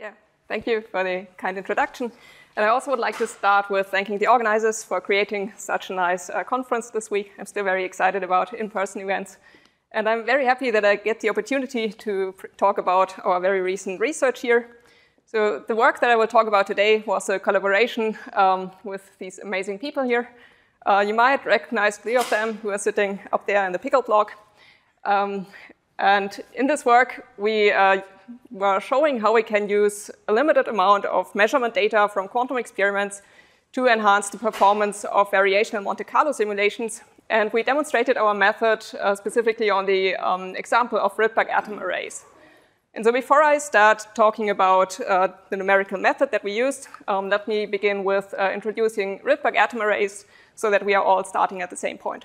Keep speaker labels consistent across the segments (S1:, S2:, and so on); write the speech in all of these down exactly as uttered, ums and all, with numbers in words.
S1: Yeah, thank you for the kind introduction. And I also would like to start with thanking the organizers for creating such a nice uh, conference this week. I'm still very excited about in-person events. And I'm very happy that I get the opportunity to talk about our very recent research here. So the work that I will talk about today was a collaboration um, with these amazing people here. Uh, you might recognize three of them who are sitting up there in the pickle block. Um, and in this work, we uh, were showing how we can use a limited amount of measurement data from quantum experiments to enhance the performance of variational Monte Carlo simulations. And we demonstrated our method uh, specifically on the um, example of Rydberg atom arrays. And so before I start talking about uh, the numerical method that we used, um, let me begin with uh, introducing Rydberg atom arrays so that we are all starting at the same point.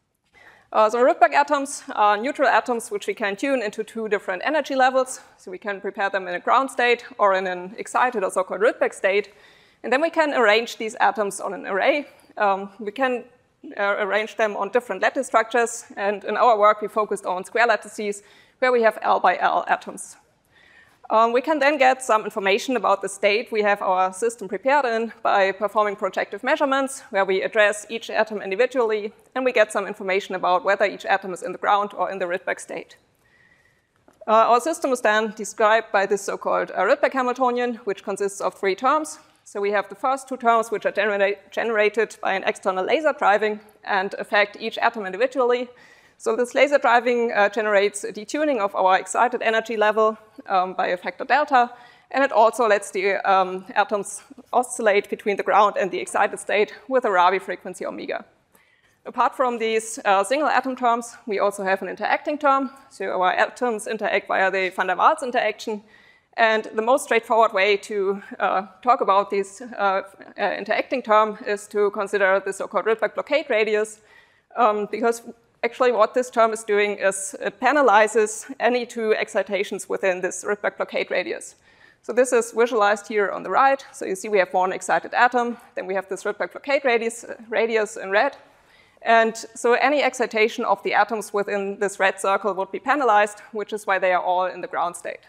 S1: Uh, so Rydberg atoms are neutral atoms which we can tune into two different energy levels. So we can prepare them in a ground state or in an excited or so-called Rydberg state. And then we can arrange these atoms on an array. Um, we can uh, arrange them on different lattice structures. And in our work, we focused on square lattices where we have L by L atoms. Um, we can then get some information about the state we have our system prepared in by performing projective measurements, where we address each atom individually, and we get some information about whether each atom is in the ground or in the Rydberg state. Uh, our system is then described by this so-called uh, Rydberg Hamiltonian, which consists of three terms. So we have the first two terms, which are genera generated by an external laser driving and affect each atom individually. So this laser driving uh, generates a detuning of our excited energy level um, by a factor delta, and it also lets the um, atoms oscillate between the ground and the excited state with a Rabi frequency omega. Apart from these uh, single atom terms, we also have an interacting term. So our atoms interact via the van der Waals interaction. And the most straightforward way to uh, talk about this uh, uh, interacting term is to consider the so-called Rydberg blockade radius, um, because actually, what this term is doing is it penalizes any two excitations within this Rydberg blockade radius. So this is visualized here on the right. So you see we have one excited atom, then we have this Rydberg blockade radius, uh, radius in red. And so any excitation of the atoms within this red circle would be penalized, which is why they are all in the ground state.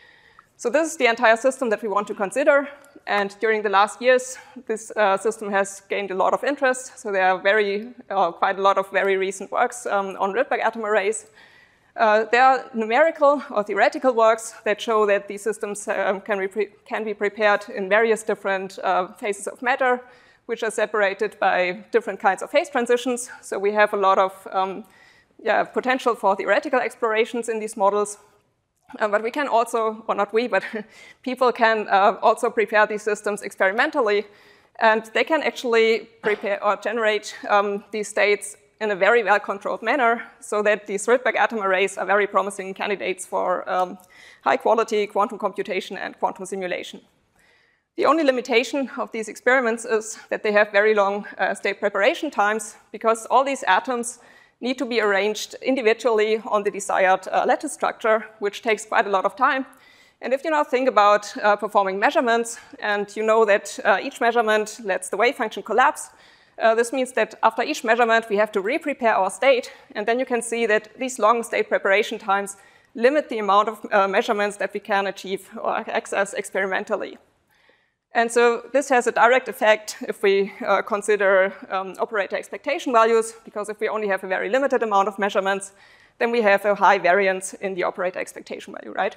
S1: So this is the entire system that we want to consider. And during the last years, this uh, system has gained a lot of interest. So there are very, uh, quite a lot of very recent works um, on Rydberg atom arrays. Uh, there are numerical or theoretical works that show that these systems um, can, can be prepared in various different uh, phases of matter, which are separated by different kinds of phase transitions. So we have a lot of um, yeah, potential for theoretical explorations in these models. Uh, but we can also, or not we, but people can uh, also prepare these systems experimentally. And they can actually prepare or generate um, these states in a very well-controlled manner so that these Rydberg atom arrays are very promising candidates for um, high-quality quantum computation and quantum simulation. The only limitation of these experiments is that they have very long uh, state preparation times because all these atoms need to be arranged individually on the desired uh, lattice structure, which takes quite a lot of time. And if you now think about uh, performing measurements, and you know that uh, each measurement lets the wave function collapse, uh, this means that after each measurement, we have to re-prepare our state. And then you can see that these long state preparation times limit the amount of uh, measurements that we can achieve or access experimentally. And so this has a direct effect if we uh, consider um, operator expectation values, because if we only have a very limited amount of measurements, then we have a high variance in the operator expectation value, right?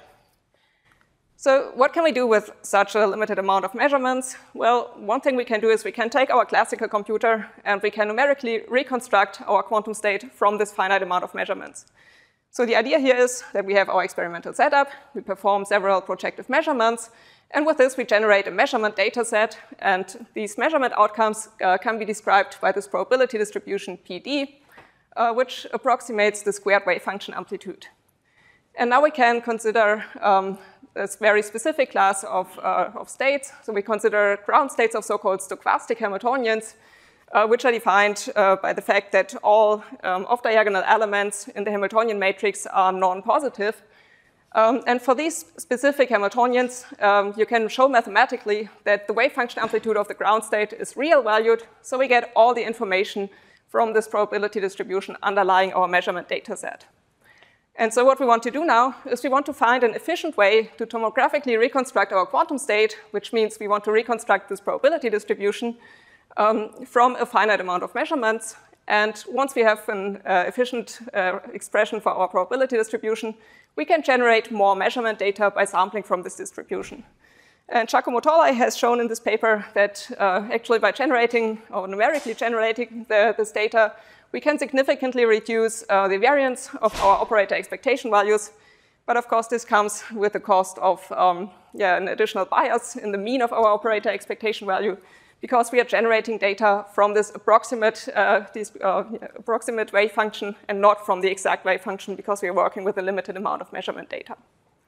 S1: So what can we do with such a limited amount of measurements? Well, one thing we can do is we can take our classical computer and we can numerically reconstruct our quantum state from this finite amount of measurements. So the idea here is that we have our experimental setup, we perform several projective measurements, and with this we generate a measurement data set, and these measurement outcomes uh, can be described by this probability distribution P D, uh, which approximates the squared wave function amplitude. And now we can consider um, this very specific class of, uh, of states. So we consider ground states of so-called stochastic Hamiltonians, Uh, which are defined uh, by the fact that all um, off-diagonal elements in the Hamiltonian matrix are non-positive. Um, and for these specific Hamiltonians, um, you can show mathematically that the wave function amplitude of the ground state is real valued, so we get all the information from this probability distribution underlying our measurement data set. And so what we want to do now is we want to find an efficient way to tomographically reconstruct our quantum state, which means we want to reconstruct this probability distribution um, from a finite amount of measurements. And once we have an uh, efficient uh, expression for our probability distribution, we can generate more measurement data by sampling from this distribution. And Giacomo Torlai has shown in this paper that uh, actually by generating or numerically generating the, this data, we can significantly reduce uh, the variance of our operator expectation values. But of course, this comes with the cost of um, yeah, an additional bias in the mean of our operator expectation value, because we are generating data from this approximate, uh, this, uh, yeah, approximate wave function and not from the exact wave function, because we are working with a limited amount of measurement data.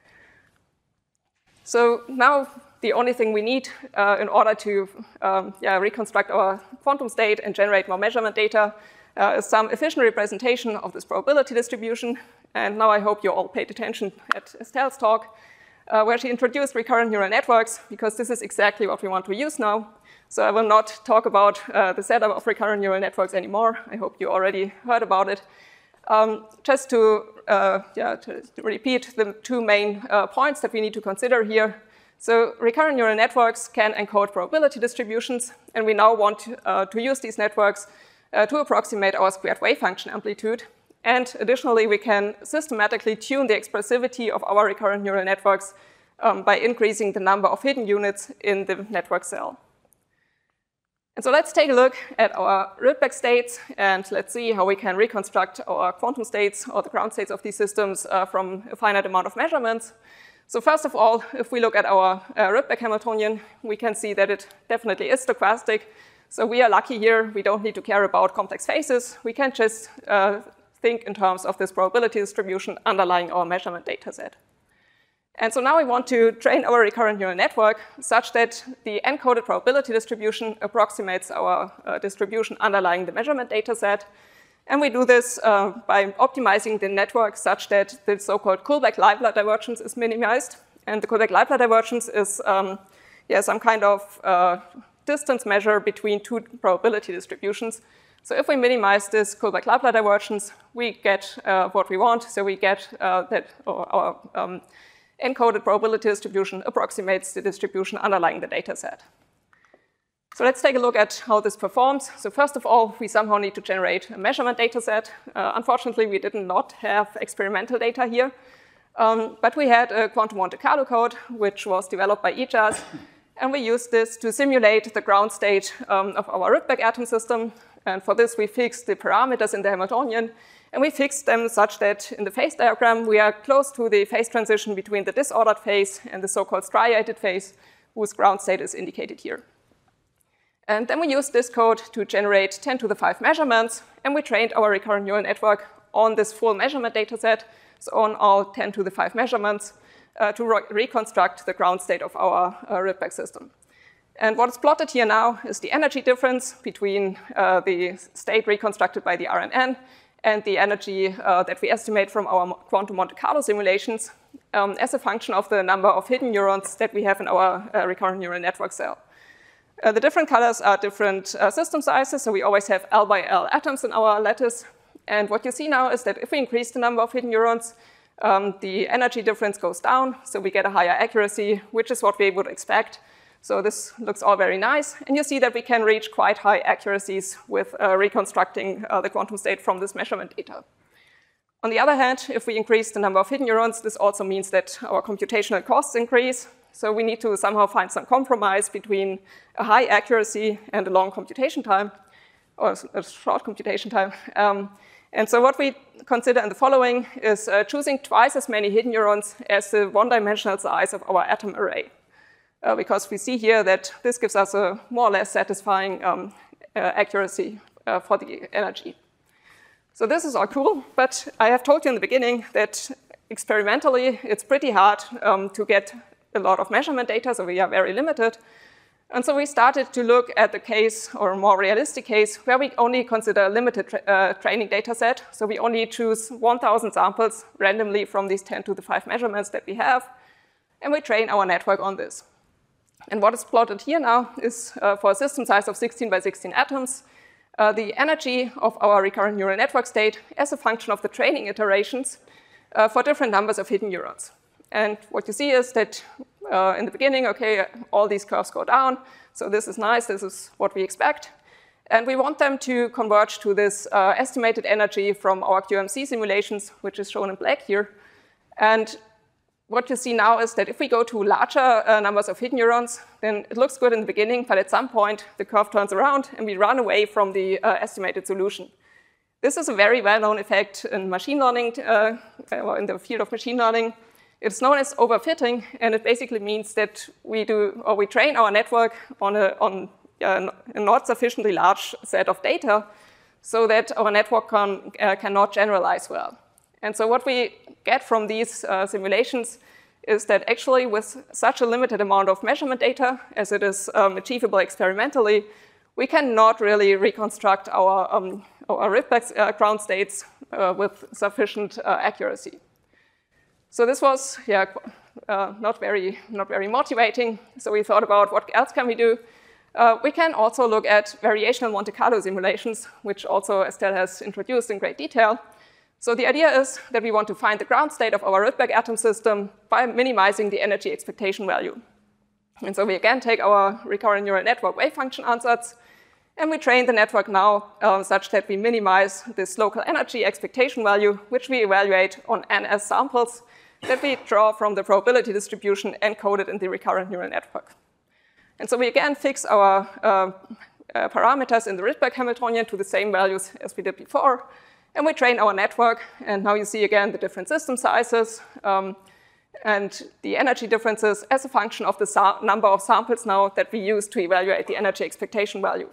S1: So now the only thing we need uh, in order to um, yeah, reconstruct our quantum state and generate more measurement data uh, is some efficient representation of this probability distribution. And now I hope you all paid attention at Estelle's talk, uh, where she introduced recurrent neural networks, because this is exactly what we want to use now. So I will not talk about uh, the setup of recurrent neural networks anymore. I hope you already heard about it. Um, just to, uh, yeah, to, to repeat the two main uh, points that we need to consider here. So recurrent neural networks can encode probability distributions, and we now want uh, to use these networks uh, to approximate our squared wave function amplitude. And additionally, we can systematically tune the expressivity of our recurrent neural networks um, by increasing the number of hidden units in the network cell. And so let's take a look at our Rydberg states, and let's see how we can reconstruct our quantum states or the ground states of these systems uh, from a finite amount of measurements. So first of all, if we look at our uh, Rydberg Hamiltonian, we can see that it definitely is stochastic. So we are lucky here. We don't need to care about complex phases. We can just uh, think in terms of this probability distribution underlying our measurement data set. And so now we want to train our recurrent neural network such that the encoded probability distribution approximates our uh, distribution underlying the measurement data set. And we do this uh, by optimizing the network such that the so-called Kullback-Leibler divergence is minimized. And the Kullback-Leibler divergence is um, yeah, some kind of uh, distance measure between two probability distributions. So if we minimize this Kullback-Leibler divergence, we get uh, what we want. So we get uh, that or our um, encoded probability distribution approximates the distribution underlying the data set. So let's take a look at how this performs. So first of all, we somehow need to generate a measurement data set. Uh, unfortunately, we did not have experimental data here, um, but we had a quantum Monte Carlo code, which was developed by E J A Z, and we used this to simulate the ground state um, of our Rydberg atom system. And for this, we fixed the parameters in the Hamiltonian, and we fixed them such that in the phase diagram, we are close to the phase transition between the disordered phase and the so-called striated phase, whose ground state is indicated here. And then we used this code to generate ten to the five measurements, and we trained our recurrent neural network on this full measurement data set, so on all ten to the five measurements, uh, to re reconstruct the ground state of our uh, Rydberg system. And what is plotted here now is the energy difference between uh, the state reconstructed by the R N N and the energy uh, that we estimate from our quantum Monte Carlo simulations um, as a function of the number of hidden neurons that we have in our uh, recurrent neural network cell. Uh, the different colors are different uh, system sizes, so we always have L by L atoms in our lattice. And what you see now is that if we increase the number of hidden neurons, um, the energy difference goes down, so we get a higher accuracy, which is what we would expect. So this looks all very nice. And you see that we can reach quite high accuracies with uh, reconstructing uh, the quantum state from this measurement data. On the other hand, if we increase the number of hidden neurons, this also means that our computational costs increase. So we need to somehow find some compromise between a high accuracy and a long computation time, or a short computation time. Um, and so what we consider in the following is uh, choosing twice as many hidden neurons as the one-dimensional size of our atom array. Uh, because we see here that this gives us a more or less satisfying um, uh, accuracy uh, for the energy. So this is all cool, but I have told you in the beginning that experimentally it's pretty hard um, to get a lot of measurement data, so we are very limited. And so we started to look at the case, or a more realistic case, where we only consider a limited tra uh, training data set. So we only choose one thousand samples randomly from these ten to the five measurements that we have, and we train our network on this. And what is plotted here now is uh, for a system size of sixteen by sixteen atoms, uh, the energy of our recurrent neural network state as a function of the training iterations uh, for different numbers of hidden neurons. And what you see is that uh, in the beginning, okay, all these curves go down. So this is nice. This is what we expect. And we want them to converge to this uh, estimated energy from our Q M C simulations, which is shown in black here. And what you see now is that if we go to larger uh, numbers of hidden neurons, then it looks good in the beginning, but at some point the curve turns around and we run away from the uh, estimated solution. This is a very well-known effect in machine learning, uh, or in the field of machine learning. It's known as overfitting, and it basically means that we do, or we train our network on a, on a not sufficiently large set of data so that our network can, uh, cannot generalize well. And so what we get from these uh, simulations is that actually with such a limited amount of measurement data as it is um, achievable experimentally, we cannot really reconstruct our, um, our Rydberg uh, ground states uh, with sufficient uh, accuracy. So this was yeah, uh, not, very, not very motivating. So we thought about what else can we do. Uh, we can also look at variational Monte Carlo simulations, which also Estelle has introduced in great detail. So the idea is that we want to find the ground state of our Rydberg atom system by minimizing the energy expectation value. And so we again take our recurrent neural network wave function ansatz, and we train the network now uh, such that we minimize this local energy expectation value, which we evaluate on N S samples that we draw from the probability distribution encoded in the recurrent neural network. And so we again fix our uh, uh, parameters in the Rydberg Hamiltonian to the same values as we did before. And we train our network, and now you see again the different system sizes um, and the energy differences as a function of the number of samples now that we use to evaluate the energy expectation value.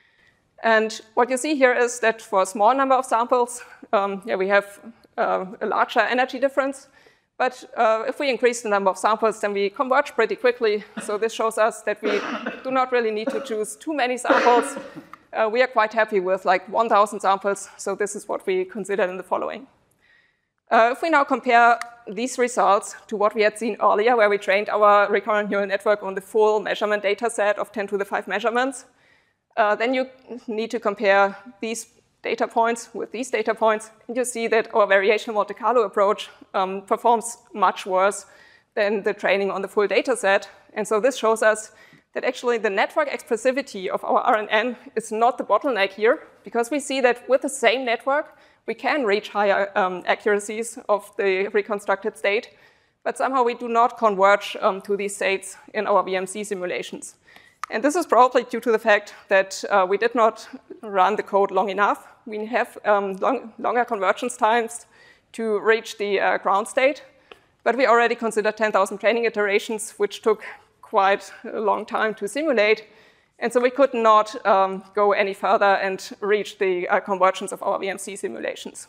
S1: And what you see here is that for a small number of samples, um, yeah, we have uh, a larger energy difference. But uh, if we increase the number of samples, then we converge pretty quickly. So this shows us that we do not really need to choose too many samples. Uh, we are quite happy with like one thousand samples, so this is what we considered in the following. Uh, if we now compare these results to what we had seen earlier, where we trained our recurrent neural network on the full measurement data set of ten to the five measurements, uh, then you need to compare these data points with these data points, and you see that our variational Monte Carlo approach um, performs much worse than the training on the full data set. And so this shows us that actually the network expressivity of our R N N is not the bottleneck here, because we see that with the same network, we can reach higher um, accuracies of the reconstructed state, but somehow we do not converge um, to these states in our V M C simulations. And this is probably due to the fact that uh, we did not run the code long enough. We have um, long, longer convergence times to reach the uh, ground state, but we already considered ten thousand training iterations, which took quite a long time to simulate. And so we could not um, go any further and reach the uh, convergence of our V M C simulations.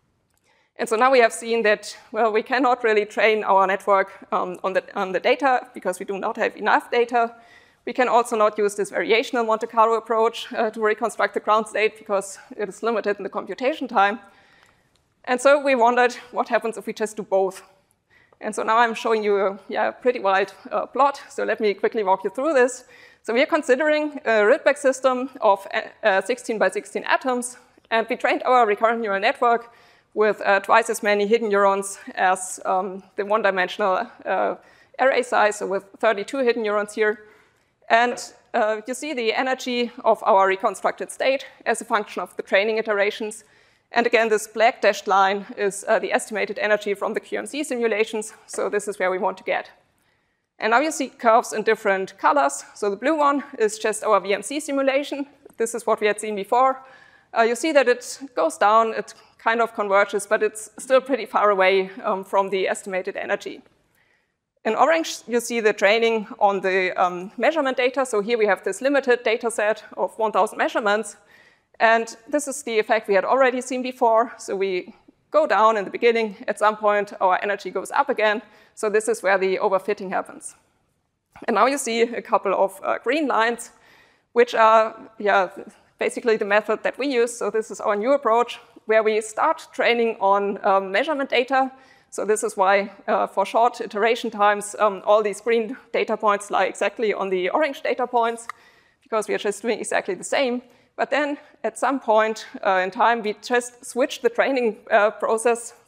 S1: And so now we have seen that, well, we cannot really train our network um, on, the, on the data because we do not have enough data. We can also not use this variational Monte Carlo approach uh, to reconstruct the ground state because it is limited in the computation time. And so we wondered what happens if we just do both. And so now I'm showing you a yeah, pretty wide uh, plot. So let me quickly walk you through this. So we are considering a Rydberg system of uh, sixteen by sixteen atoms. And we trained our recurrent neural network with uh, twice as many hidden neurons as um, the one-dimensional uh, array size, so with thirty-two hidden neurons here. And uh, you see the energy of our reconstructed state as a function of the training iterations. And again, this black dashed line is uh, the estimated energy from the Q M C simulations. So this is where we want to get. And now you see curves in different colors. So the blue one is just our V M C simulation. This is what we had seen before. Uh, you see that it goes down, it kind of converges, but it's still pretty far away um, from the estimated energy. In orange, you see the training on the um, measurement data. So here we have this limited data set of one thousand measurements. And this is the effect we had already seen before. So we go down in the beginning. At some point, our energy goes up again. So this is where the overfitting happens. And now you see a couple of uh, green lines, which are yeah, basically the method that we use. So this is our new approach, where we start training on um, measurement data. So this is why, uh, for short iteration times, um, all these green data points lie exactly on the orange data points, because we are just doing exactly the same. But then, at some point uh, in time, we just switch the training uh, process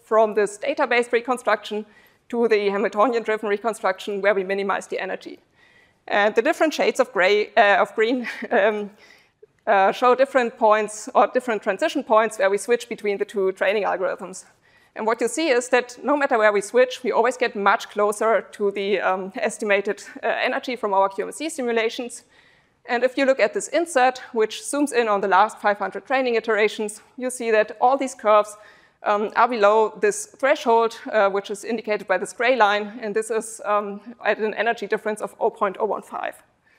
S1: from this database reconstruction to the Hamiltonian-driven reconstruction where we minimize the energy. And the different shades of gray, uh, of green um, uh, show different points or different transition points where we switch between the two training algorithms. And what you see is that no matter where we switch, we always get much closer to the um, estimated uh, energy from our Q M C simulations. And if you look at this insert, which zooms in on the last five hundred training iterations, you see that all these curves um, are below this threshold, uh, which is indicated by this gray line. And this is um, at an energy difference of zero point zero one five.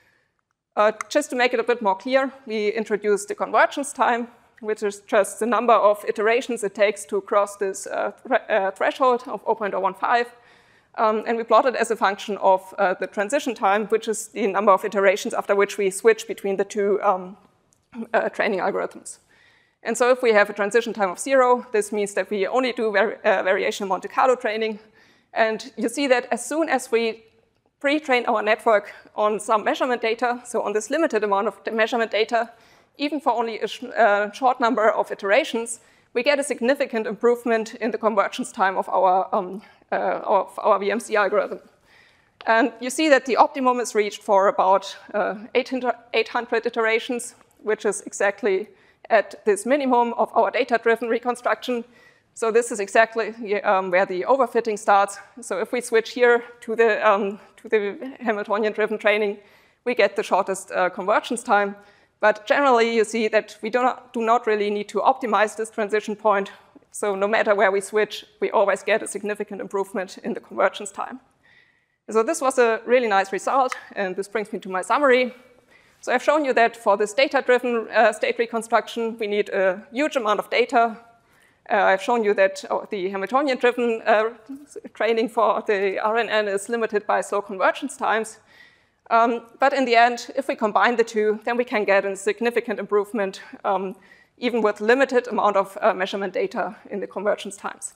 S1: Uh, just to make it a bit more clear, we introduced the convergence time, which is just the number of iterations it takes to cross this uh, th uh, threshold of zero point zero one five. Um, and we plot it as a function of uh, the transition time, which is the number of iterations after which we switch between the two um, uh, training algorithms. And so if we have a transition time of zero, this means that we only do vari uh, variation Monte Carlo training. And you see that as soon as we pre-train our network on some measurement data, so on this limited amount of measurement data, even for only a sh uh, short number of iterations, we get a significant improvement in the convergence time of our, um, uh, of our V M C algorithm. And you see that the optimum is reached for about uh, eight hundred iterations, which is exactly at this minimum of our data-driven reconstruction. So this is exactly um, where the overfitting starts. So if we switch here to the, um, to the Hamiltonian-driven training, we get the shortest uh, convergence time. But generally, you see that we do not, do not really need to optimize this transition point. So no matter where we switch, we always get a significant improvement in the convergence time. So this was a really nice result, and this brings me to my summary. So I've shown you that for this data-driven uh, state reconstruction, we need a huge amount of data. Uh, I've shown you that oh, the Hamiltonian-driven uh, training for the R N N is limited by slow convergence times. Um, but in the end, if we combine the two, then we can get a significant improvement, um, even with limited amount of uh, measurement data in the convergence times.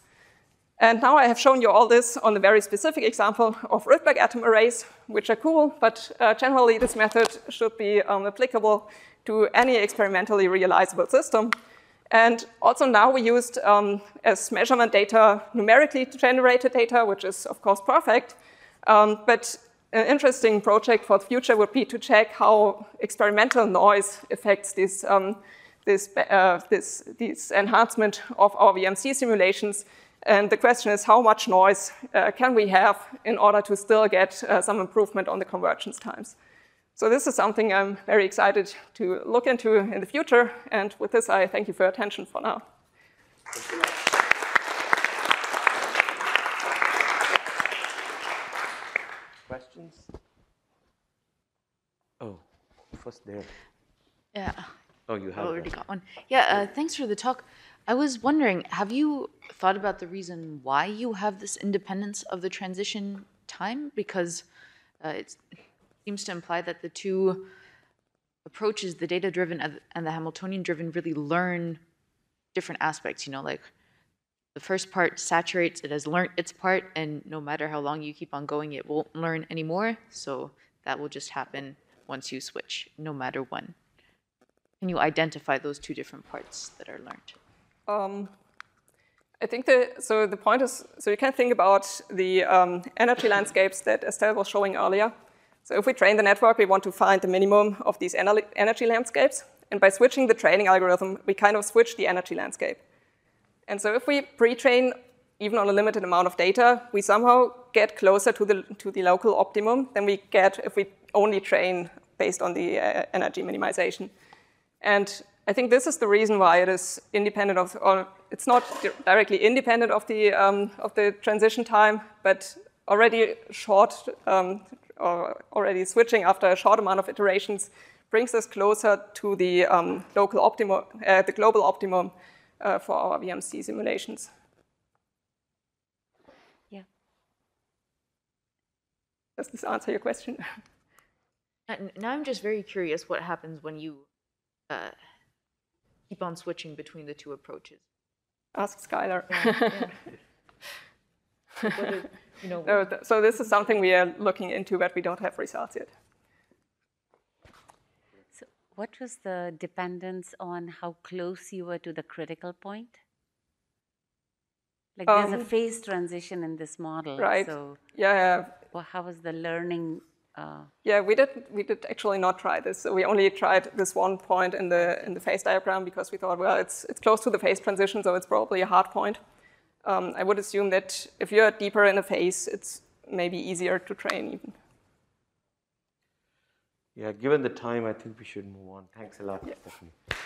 S1: And now I have shown you all this on a very specific example of Rydberg atom arrays, which are cool, but uh, generally this method should be um, applicable to any experimentally realizable system. And also now we used um, as measurement data numerically generated data, which is of course perfect, um, but an interesting project for the future would be to check how experimental noise affects this, um, this, uh, this, this enhancement of our V M C simulations. And the question is, how much noise uh, can we have in order to still get uh, some improvement on the convergence times? So this is something I'm very excited to look into in the future. And with this, I thank you for your attention for now.
S2: Questions? Oh, first there.
S3: Yeah.
S2: Oh, you have
S3: I already
S2: that.
S3: got one. Yeah, uh, thanks for the talk. I was wondering, have you thought about the reason why you have this independence of the transition time? Because uh, it seems to imply that the two approaches, the data-driven and the Hamiltonian-driven, really learn different aspects, you know, like the first part saturates, it has learned its part, and no matter how long you keep on going, it won't learn anymore. So that will just happen once you switch, no matter when. Can you identify those two different parts that are learned?
S1: Um, I think the, so the point is, so you can think about the um, energy landscapes that Estelle was showing earlier. So if we train the network, we want to find the minimum of these ener energy landscapes. And by switching the training algorithm, we kind of switch the energy landscape. And so if we pre-train even on a limited amount of data, we somehow get closer to the, to the local optimum than we get if we only train based on the uh, energy minimization. And I think this is the reason why it is independent of, or it's not directly independent of the, um, of the transition time, but already short, um, or already switching after a short amount of iterations brings us closer to the um, local optimum, uh, the global optimum uh, for our V M C simulations.
S4: Yeah.
S1: Does this answer your question?
S3: Now I'm just very curious what happens when you uh, keep on switching between the two approaches.
S1: Ask Skylar.
S3: Yeah, yeah. What is, you know,
S1: no, th so this is something we are looking into, but we don't have results yet.
S4: So what was the dependence on how close you were to the critical point? Like there's
S1: Um,
S4: a phase transition in this model.
S1: Right.
S4: So
S1: Yeah, yeah.
S4: well, how was the learning? Uh,
S1: Yeah, we did. We did actually not try this. So we only tried this one point in the in the phase diagram because we thought, well, it's it's close to the phase transition, so it's probably a hard point. Um, I would assume that if you're deeper in a phase, it's maybe easier to train even.
S2: Yeah, given the time, I think we should move on. Thanks a lot,
S1: Yeah.
S2: Stephanie.